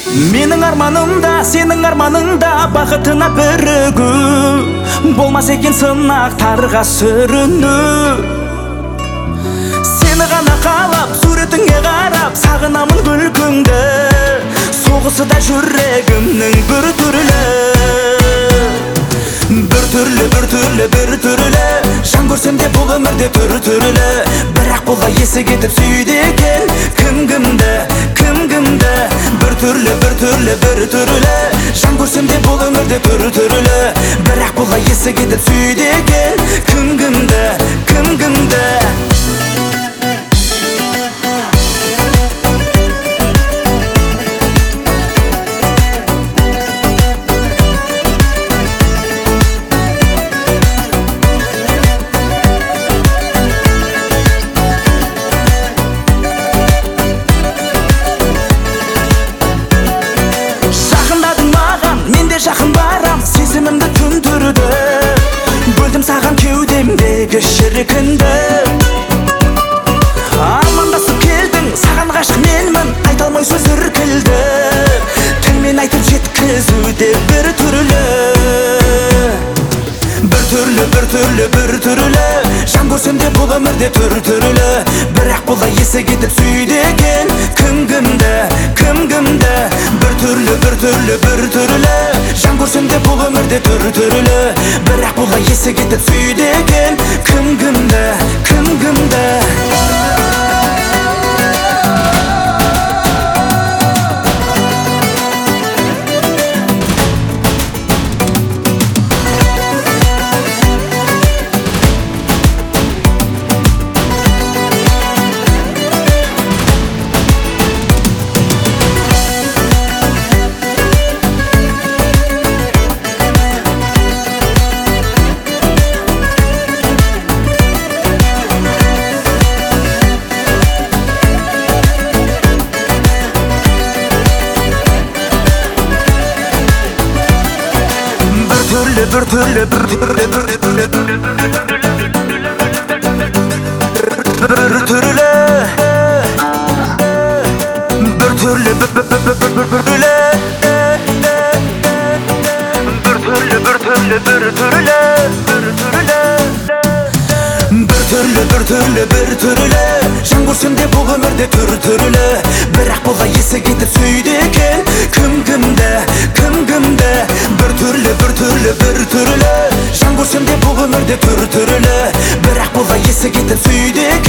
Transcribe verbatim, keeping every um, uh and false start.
Менің арманымда, сенің арманыңда бақытына бірігу, болмас екен сынақтарға сүріну. Сені ғана қалап, суретіңе қарап, сағынамын күлкіңді, соғысы да жүрегімнің бір түрлі. Бір түрлі, бір түрлі, бір түрлі, жан көрсем де бұл өмірде түр түрлі. Бірақ бұлға есі кетіп сүйді екен кім кімді, кім кімді. Бір түрлі, бір түрлі, бір түрлі, жан көрсем де бұл өмірде түр түрлі. Бірақ бұлға есі кетіп сүйді екен кім кімді, кім кімді. Жақын барам, сезімімді түндірді, бөлдім саған кеудемдегі шіркінді. Амандасып келдің, саған ғашық менмін, айта алмай сөз іркілді. Тілмен айтып жеткізуде бір түрлі. Бір түрлі, бір түрлі, бір түрлі, жан көрсем де бұл өмірде түр түрлі. Бірақ бұлай есі кетіп сүйді екен кім кімді, кім кімді. Бір түрлі, бір түрлі, бір түрлі, жан көрсем де бұл өмірде түр түрлі. Бірақ бұлай есі кетіп сүйді екен кім кімді, кім кімді. Bir türlü, bir türlü, bir türlü, bir türlü, bir türlü, bir türlü, bir türlü, bir türlü, bir türlü, жан көрсем де бұл өмірде түр түрлі. Бірақ бұлай есі кетіп сүйді екен кім кімді, кім кімді. Бір түрлі, бір түрлі, бір түрлі, жан көрсем де бұл өмірде түр түрлі. Бірақ бұлай есі кетіп сүйді екен